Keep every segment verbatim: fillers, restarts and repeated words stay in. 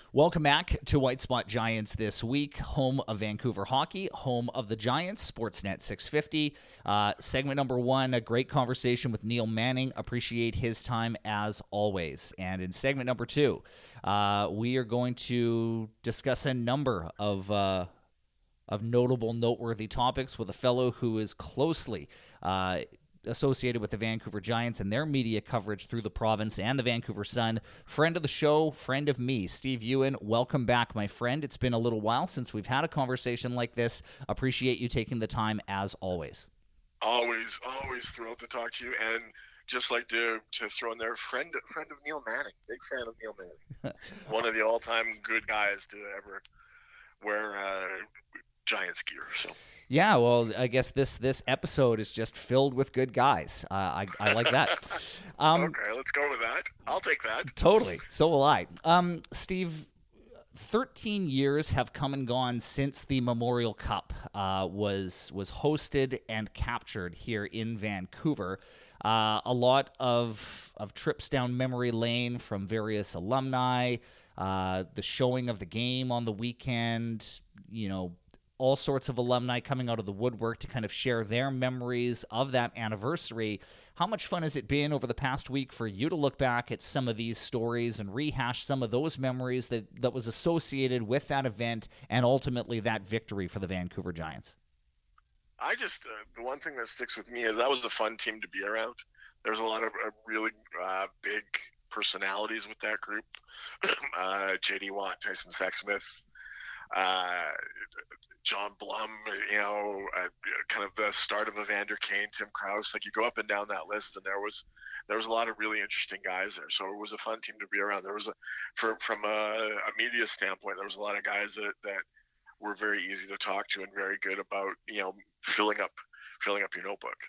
Welcome back to White Spot Giants this week, home of Vancouver hockey, home of the Giants, Sportsnet six fifty. Uh, segment number one, a great conversation with Neil Manning. Appreciate his time as always. And in segment number two, uh, we are going to discuss a number of uh, of notable, noteworthy topics with a fellow who is closely uh, associated with the Vancouver Giants and their media coverage through the province and the Vancouver Sun. Friend of the show, friend of me, Steve Ewen. Welcome back, my friend. It's been a little while since we've had a conversation like this. Appreciate you taking the time as always. Always, always thrilled to talk to you, and just like to to throw in there, friend friend of Neil Manning. Big fan of Neil Manning. One of the all-time good guys to ever wear uh, Giants gear. So yeah, well, I guess this this episode is just filled with good guys. Uh, I I like that. Um, okay, let's go with that. I'll take that. Totally. So will I. Um, Steve, thirteen years have come and gone since the Memorial Cup uh, was was hosted and captured here in Vancouver. Uh, a lot of of trips down memory lane from various alumni. Uh, the showing of the game on the weekend. You know. All sorts of alumni coming out of the woodwork to kind of share their memories of that anniversary. How much fun has it been over the past week for you to look back at some of these stories and rehash some of those memories that, that was associated with that event and ultimately that victory for the Vancouver Giants? I just, uh, the one thing that sticks with me is that was a fun team to be around. There's a lot of uh, really uh, big personalities with that group. uh, J D Watt, Tyson Sexsmith, uh, John Blum, you know, uh, kind of the start of Evander Kane, Tim Krause. Like you go up and down that list, and there was there was a lot of really interesting guys there. So it was a fun team to be around. There was a, for from a, a media standpoint, there was a lot of guys that, that were very easy to talk to and very good about, you know, filling up filling up your notebook.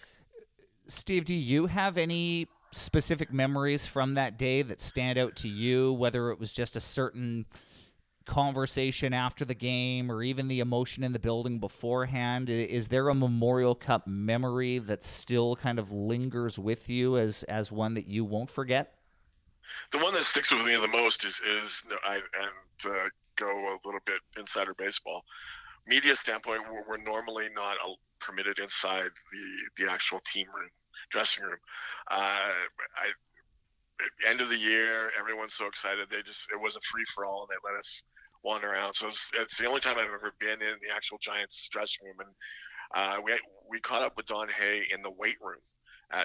Steve, do you have any specific memories from that day that stand out to you? Whether it was just a certain conversation after the game or even the emotion in the building beforehand? Is there a Memorial Cup memory that still kind of lingers with you as as one that you won't forget? The one that sticks with me the most is is I and uh, go a little bit insider baseball media standpoint. We're, we're normally not permitted inside the the actual team room, dressing room. Uh, I end of the year, everyone's so excited. They just it was a free for all, and they let us wander around. So it's, it's the only time I've ever been in the actual Giants dressing room, and uh, we we caught up with Don Hay in the weight room at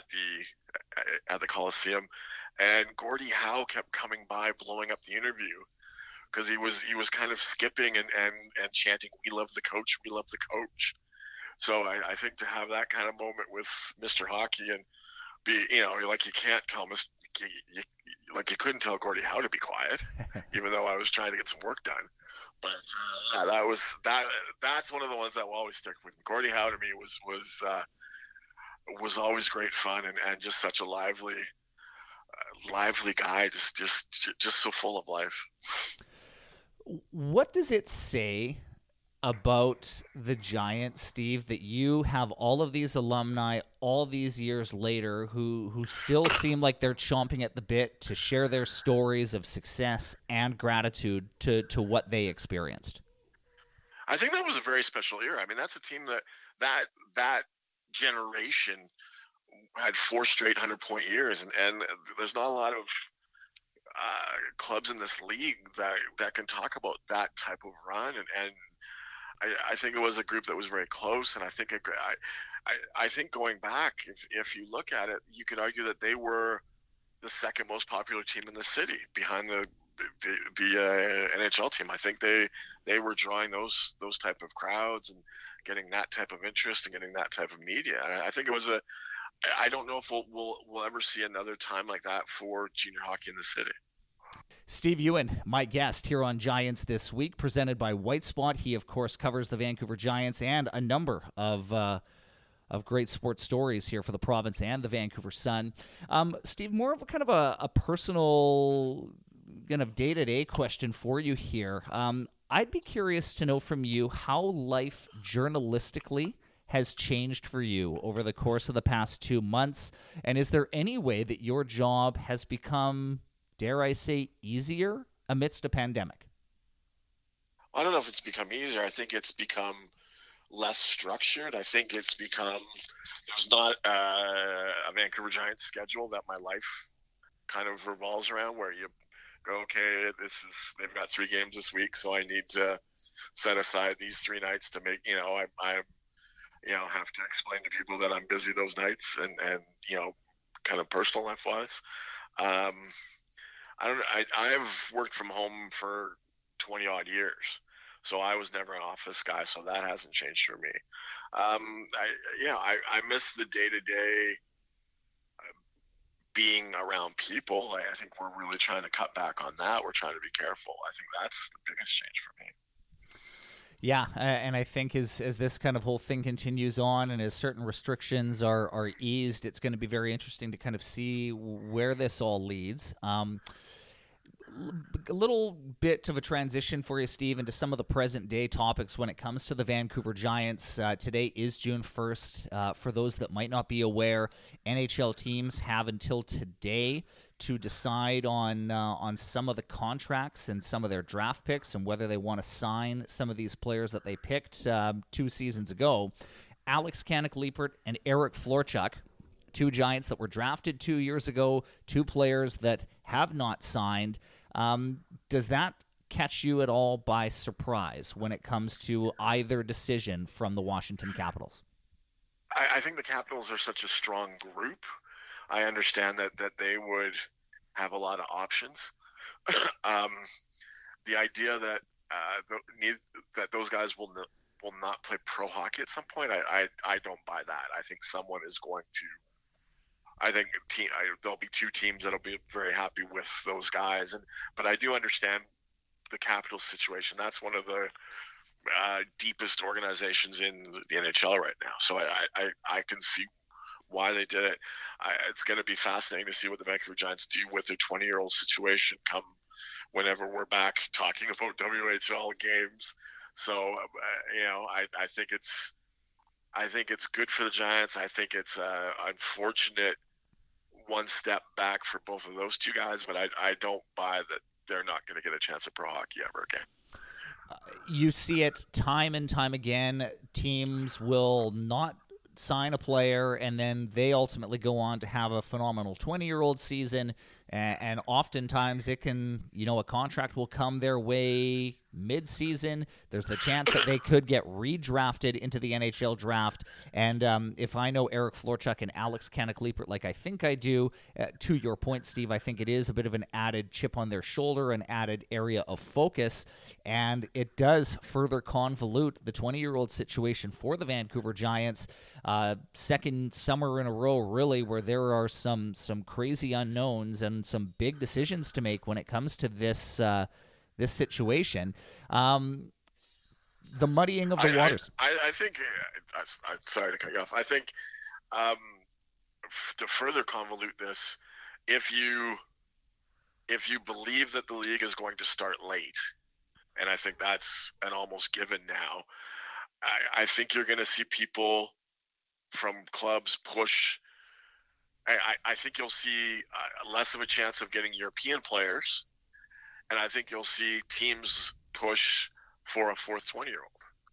the at the Coliseum, and Gordie Howe kept coming by, blowing up the interview because he was he was kind of skipping and, and, and chanting, "We love the coach, we love the coach." So I, I think to have that kind of moment with Mister Hockey and be, you know, like you can't tell Mister You, you, like you couldn't tell Gordie Howe to be quiet, even though I was trying to get some work done. But uh, yeah, that was that. That's one of the ones that will always stick with me. Gordie Howe to me was was uh, was always great fun and, and just such a lively, uh, lively guy. Just just just so full of life. What does it say about the Giants, Steve, that you have all of these alumni all these years later who who still seem like they're chomping at the bit to share their stories of success and gratitude to, to what they experienced? I think that was a very special year. I mean, that's a team that that that generation had four straight hundred-point years, and, and there's not a lot of uh, clubs in this league that, that can talk about that type of run, and, and I, I think it was a group that was very close, and I think it, I, I, I think going back, if if you look at it, you could argue that they were the second most popular team in the city behind the the, the uh, N H L team. I think they they were drawing those those type of crowds and getting that type of interest and getting that type of media. I, I think it was a. I don't know if we'll, we'll we'll ever see another time like that for junior hockey in the city. Steve Ewen, my guest here on Giants This Week, presented by White Spot. He, of course, covers the Vancouver Giants and a number of uh, of great sports stories here for the province and the Vancouver Sun. Um, Steve, more of a kind of a, a personal kind of day-to-day question for you here. Um, I'd be curious to know from you how life journalistically has changed for you over the course of the past two months, and is there any way that your job has become, dare I say, easier amidst a pandemic? I don't know if it's become easier. I think it's become less structured. I think it's become, there's not uh, a Vancouver Giants schedule that my life kind of revolves around, where you go, okay, this is, they've got three games this week, so I need to set aside these three nights to make, you know, I, I you know, have to explain to people that I'm busy those nights, and, and you know, kind of personal life wise. Um, I don't I, I've worked from home for twenty odd years. So I was never an office guy, so that hasn't changed for me. Um, I, yeah, I, I miss the day-to-day being around people. I, I think we're really trying to cut back on that. We're trying to be careful. I think that's the biggest change for me. Yeah, uh, and I think as as this kind of whole thing continues on, and as certain restrictions are are eased, it's going to be very interesting to kind of see where this all leads. Um, A little bit of a transition for you, Steve, into some of the present-day topics when it comes to the Vancouver Giants. Uh, today is June first. Uh, for those that might not be aware, N H L teams have until today to decide on uh, on some of the contracts and some of their draft picks and whether they want to sign some of these players that they picked uh, two seasons ago. Alex Kannok-Leipert and Eric Florchuk, two Giants that were drafted two years ago, two players that have not signed. Um, does that catch you at all by surprise when it comes to either decision from the Washington Capitals? I, I think the Capitals are such a strong group. I understand that, that they would have a lot of options. um, the idea that uh, the, need, that those guys will n- will not play pro hockey at some point, I, I, I don't buy that. I think someone is going to I think team, I, there'll be two teams that'll be very happy with those guys, and but I do understand the Capitals situation. That's one of the uh, deepest organizations in the N H L right now, so I I, I can see why they did it. I, it's going to be fascinating to see what the Vancouver Giants do with their twenty-year-old situation come whenever we're back talking about W H L games. So uh, you know, I, I think it's. I think it's good for the Giants. I think it's uh, unfortunate one step back for both of those two guys, but I, I don't buy that they're not going to get a chance at pro hockey ever again. Uh, you see it time and time again. Teams will not sign a player, and then they ultimately go on to have a phenomenal twenty-year-old season, and, and oftentimes it can, you know, a contract will come their way mid-season. There's the chance that they could get redrafted into the N H L draft. And um, if I know Eric Florchuk and Alex Kannok-Leipert like I think I do, uh, to your point, Steve, I think it is a bit of an added chip on their shoulder, an added area of focus, and it does further convolute the twenty-year-old situation for the Vancouver Giants. Uh, second summer in a row, really, where there are some some crazy unknowns and some big decisions to make when it comes to this uh, this situation. Um, the muddying of the I, waters. I, I, I think, I, I'm sorry to cut you off. I think um, f- to further convolute this, if you if you believe that the league is going to start late, and I think that's an almost given now, I, I think you're going to see people from clubs push. I, I, I think you'll see uh, less of a chance of getting European players, and I think you'll see teams push for a fourth twenty-year-old.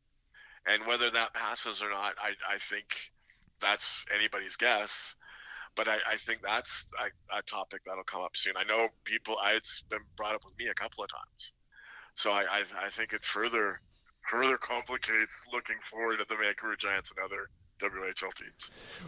And whether that passes or not, I, I think that's anybody's guess. But I, I think that's a, a topic that'll come up soon. I know people, it's been brought up with me a couple of times. So I, I, I think it further further complicates looking forward at the Vancouver Giants and other W H L teams.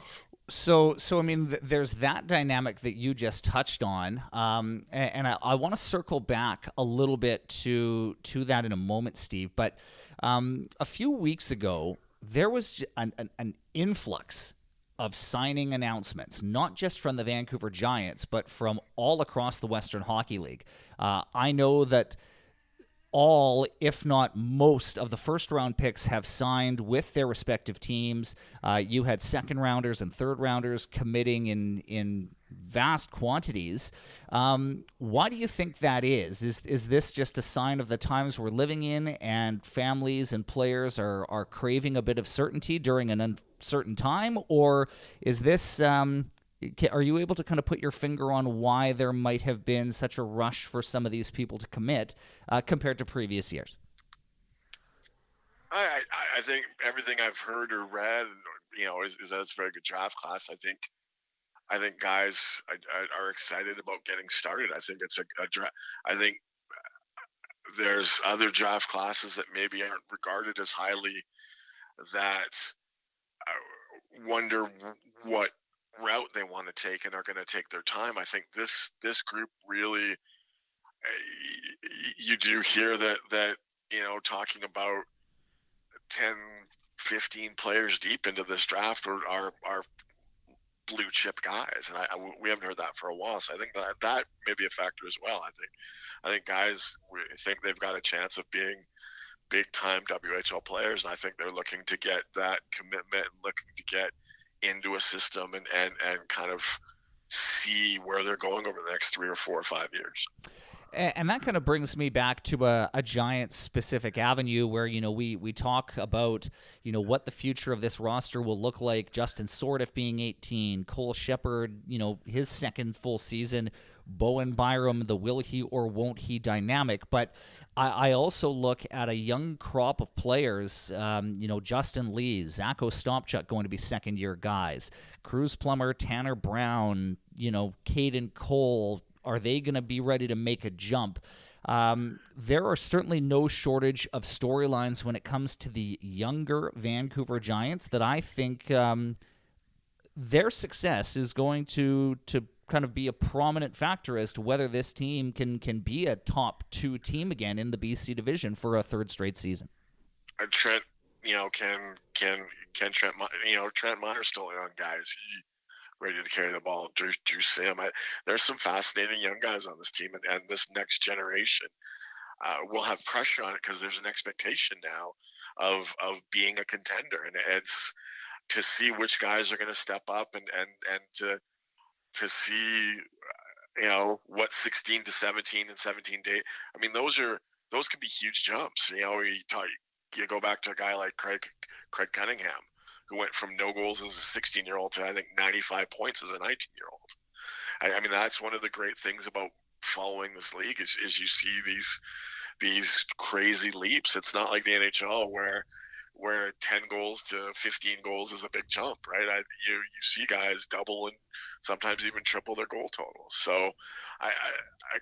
So, so I mean, th- there's that dynamic that you just touched on, um, and, and I, I want to circle back a little bit to to that in a moment, Steve. But um, a few weeks ago, there was an, an, an influx of signing announcements, not just from the Vancouver Giants, but from all across the Western Hockey League. Uh, I know that all, if not most, of the first-round picks have signed with their respective teams. Uh, you had second-rounders and third-rounders committing in in vast quantities. Um, why do you think that is? Is is this just a sign of the times we're living in, and families and players are, are craving a bit of certainty during an uncertain time, or is this um, Are you able to kind of put your finger on why there might have been such a rush for some of these people to commit uh, compared to previous years? I, I I think everything I've heard or read, you know, is, is that it's a very good draft class. I think I think guys are excited about getting started. I think it's a, a draft. I think there's other draft classes that maybe aren't regarded as highly that uh, wonder what route they want to take and are going to take their time. I think this this group really, uh, you do hear that that you know talking about ten, fifteen players deep into this draft are are, are blue chip guys, and I, I, we haven't heard that for a while. So I think that that may be a factor as well. I think I think guys we think they've got a chance of being big time W H L players, and I think they're looking to get that commitment and looking to get into a system and and and kind of see where they're going over the next three or four or five years. And that kind of brings me back to a, a Giants-specific avenue where, you know, we, we talk about, you know, what the future of this roster will look like. Justin Sourdif being eighteen, Cole Shepherd, you know, his second full season, Bowen Byram, the will he or won't he dynamic. But I, I also look at a young crop of players, um, you know, Justin Lee, Zach Ostapchuk going to be second-year guys, Cruz Plummer, Tanner Brown, you know, Caden Cole. Are they going to be ready to make a jump? Um, there are certainly no shortage of storylines when it comes to the younger Vancouver Giants that I think um, their success is going to to kind of be a prominent factor as to whether this team can can be a top two team again in the B C division for a third straight season. And Trent, you know, can can can Trent, you know, Trent Miner's still a young guys. He, ready to carry the ball. Drew, Drew Sam. I, there's some fascinating young guys on this team, and, and this next generation uh, will have pressure on it because there's an expectation now of of being a contender, and it's to see which guys are going to step up and and and to to see you know what sixteen to seventeen and seventeen day. I mean, those are those can be huge jumps. You know, you talk, you go back to a guy like Craig Craig Cunningham, who went from no goals as a sixteen-year-old to, I think, ninety-five points as a nineteen-year-old. I, I mean, that's one of the great things about following this league is, is you see these these crazy leaps. It's not like the N H L where where ten goals to fifteen goals is a big jump, right? I, you you see guys double and sometimes even triple their goal totals. So I, I, I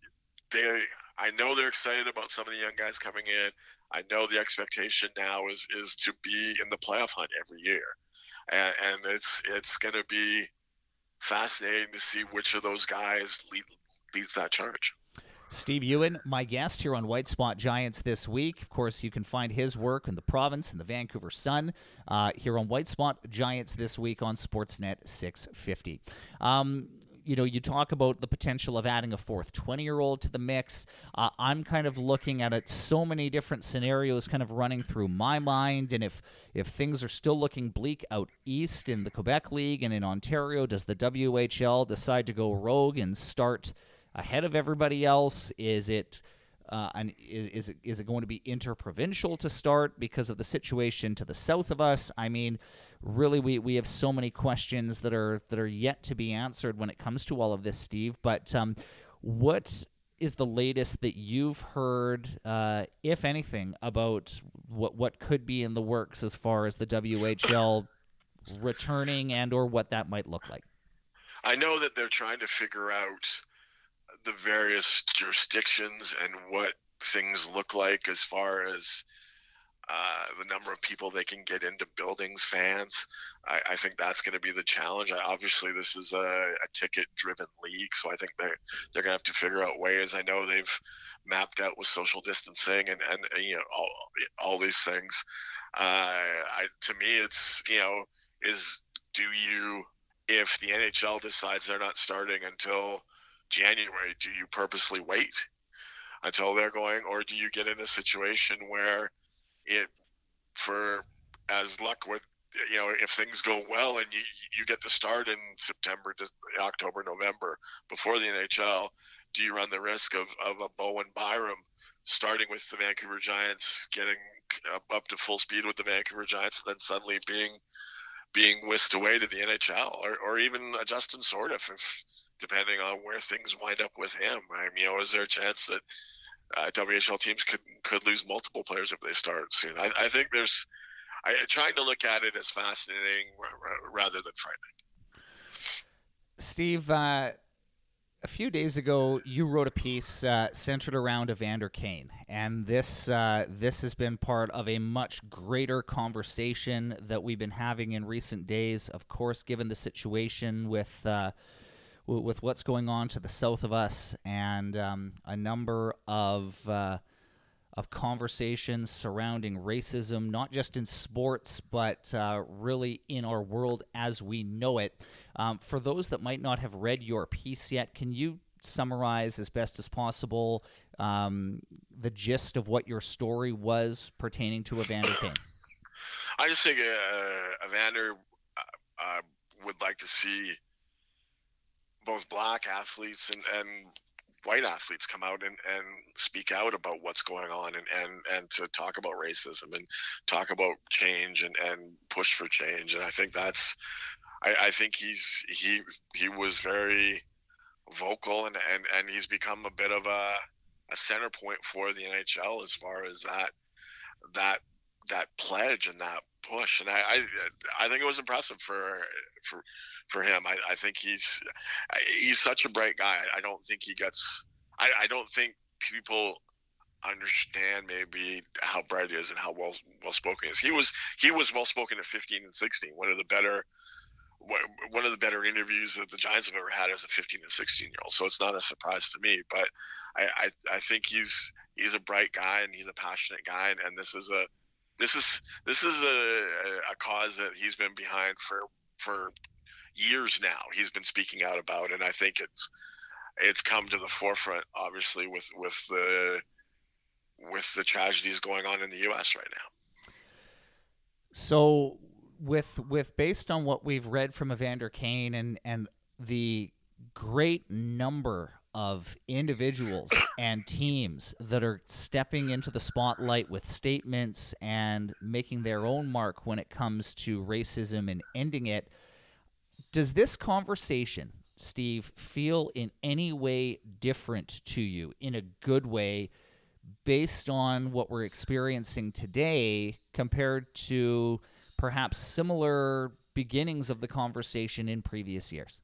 they I know they're excited about some of the young guys coming in. I know the expectation now is is to be in the playoff hunt every year, and, and it's it's going to be fascinating to see which of those guys lead, leads that charge. Steve Ewen, my guest here on White Spot Giants this week. Of course, you can find his work in the province and the Vancouver Sun uh, here on White Spot Giants this week on Sportsnet six fifty. Um, You know, you talk about the potential of adding a fourth twenty-year-old to the mix. Uh, I'm kind of looking at it, so many different scenarios kind of running through my mind. And if, if things are still looking bleak out east in the Quebec League and in Ontario, does the W H L decide to go rogue and start ahead of everybody else? Is it uh, an, is, is it is it going to be interprovincial to start because of the situation to the south of us? I mean, really, we, we have so many questions that are that are yet to be answered when it comes to all of this, Steve. But um, what is the latest that you've heard, uh, if anything, about what what could be in the works as far as the W H L returning and or what that might look like? I know that they're trying to figure out the various jurisdictions and what things look like as far as Uh, the number of people they can get into buildings, fans. I, I think that's going to be the challenge. I, obviously, this is a, a ticket-driven league, so I think they're they're going to have to figure out ways. I know they've mapped out with social distancing and, and you know all all these things. Uh, I, to me, it's you know is do you if the N H L decides they're not starting until January, do you purposely wait until they're going, or do you get in a situation where it for as luck would you know if things go well and you you get to start in September to October, November before the N H L, do you run the risk of, of a Bowen Byram starting with the Vancouver Giants, getting up, up to full speed with the Vancouver Giants, and then suddenly being being whisked away to the N H L, or, or even a Justin Sordiff, if depending on where things wind up with him. I mean, you know, is there a chance that uh, W H L teams could could lose multiple players if they start soon? I, I think there's I trying to look at it as fascinating rather than frightening. Steve, uh, a few days ago, you wrote a piece uh, centered around Evander Kane, and this uh, this has been part of a much greater conversation that we've been having in recent days. Of course, given the situation with uh, w- with what's going on to the south of us, and um, a number of uh, of conversations surrounding racism, not just in sports, but uh, really in our world as we know it. Um, for those that might not have read your piece yet, can you summarize as best as possible um, the gist of what your story was pertaining to Evander Kane? I just think uh, Evander uh, uh, would like to see both black athletes and, and white athletes come out and, and speak out about what's going on, and, and, and to talk about racism and talk about change and, and push for change. And I think that's, I, I think he's, he, he was very vocal, and, and, and he's become a bit of a, a center point for the N H L as far as that, that, that pledge and that push. And I, I, I think it was impressive for, for, for him. I, I think he's he's such a bright guy. I don't think he gets I, I don't think people understand maybe how bright he is and how well well spoken he is. He was he was well spoken at fifteen and sixteen. One of the better one of the better interviews that the Giants have ever had as a fifteen and sixteen year old. So it's not a surprise to me. But I, I, I think he's he's a bright guy, and he's a passionate guy, and, and this is a this is this is a, a cause that he's been behind for for years now. He's been speaking out about, and I think it's it's come to the forefront, obviously, with with the with the tragedies going on in the U S right now. So, with with based on what we've read from Evander Kane and and the great number of individuals and teams that are stepping into the spotlight with statements and making their own mark when it comes to racism and ending it, does this conversation, Steve, feel in any way different to you, in a good way, based on what we're experiencing today compared to perhaps similar beginnings of the conversation in previous years?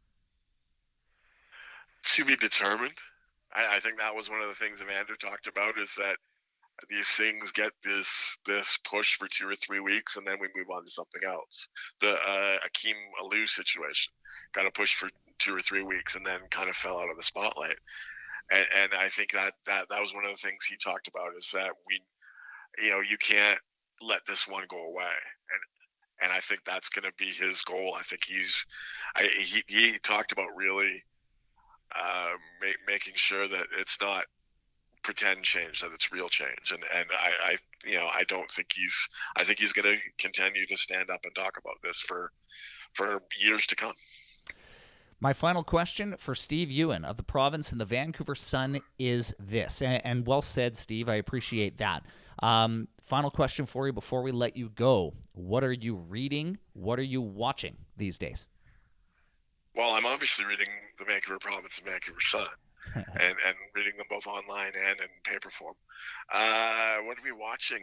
To be determined. I, I think that was one of the things Evander talked about, is that these things get this this push for two or three weeks, and then we move on to something else. The uh, Akeem Alou situation got a push for two or three weeks, and then kind of fell out of the spotlight. And, and I think that, that that was one of the things he talked about, is that we, you know, you can't let this one go away. And and I think that's going to be his goal. I think he's, I, he he talked about really uh, ma- making sure that it's not pretend change, that it's real change. And and I, I you know I don't think he's I think he's going to continue to stand up and talk about this for for years to come. My final question for Steve Ewen of the Province and the Vancouver Sun is this, and, and well said, Steve. I appreciate that. Um, final question for you before we let you go. What are you reading? What are you watching these days? Well, I'm obviously reading the Vancouver Province and Vancouver Sun, and, and reading them both online and in paper form. Uh, what are we watching?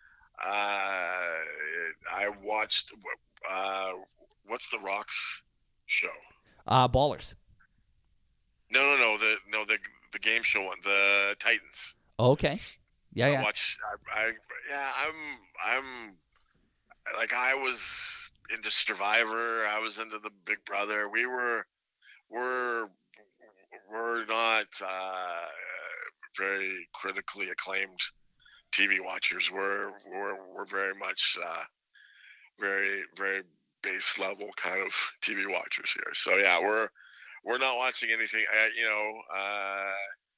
Uh, I watched, uh, what's the Rocks show? Uh, Ballers. No, no, no, the no the the game show one, the Titans. Okay. Yeah, I yeah. watch. I, I yeah. I'm I'm like I was into Survivor. I was into the Big Brother. We were we're we're not uh, very critically acclaimed T V watchers. We're we're we're very much uh, very very base level kind of T V watchers here. So yeah, we're we're not watching anything. Uh, you know, uh,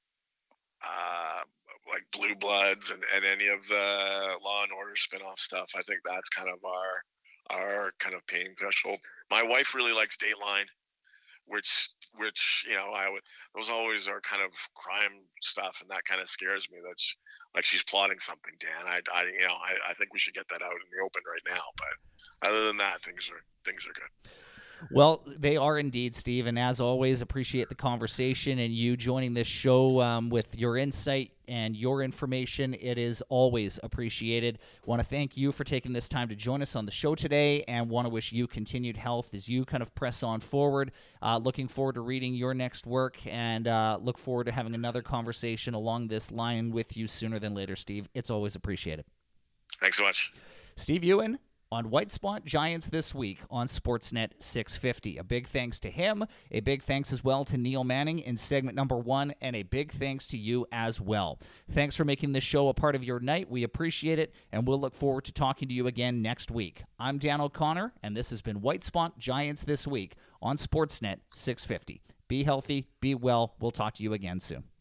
uh, like Blue Bloods and, and any of the Law and Order spinoff stuff. I think that's kind of our our kind of pain threshold. My wife really likes Dateline. which which you know I would those always are kind of crime stuff, and that kind of scares me. That's like she's plotting something, Dan. I, I you know I, I think we should get that out in the open right now. But other than that, things are things are good. Well, they are indeed, Steve, and as always, appreciate the conversation and you joining this show um, with your insight and your information. It is always appreciated. Want to thank you for taking this time to join us on the show today, and want to wish you continued health as you kind of press on forward. Uh, looking forward to reading your next work, and uh, look forward to having another conversation along this line with you sooner than later, Steve. It's always appreciated. Thanks so much. Steve Ewen on White Spot Giants this week on Sportsnet six fifty. A big thanks to him, a big thanks as well to Neil Manning in segment number one, and a big thanks to you as well. Thanks for making this show a part of your night. We appreciate it, and we'll look forward to talking to you again next week. I'm Dan O'Connor, and this has been White Spot Giants this week on Sportsnet six fifty. Be healthy, be well. We'll talk to you again soon.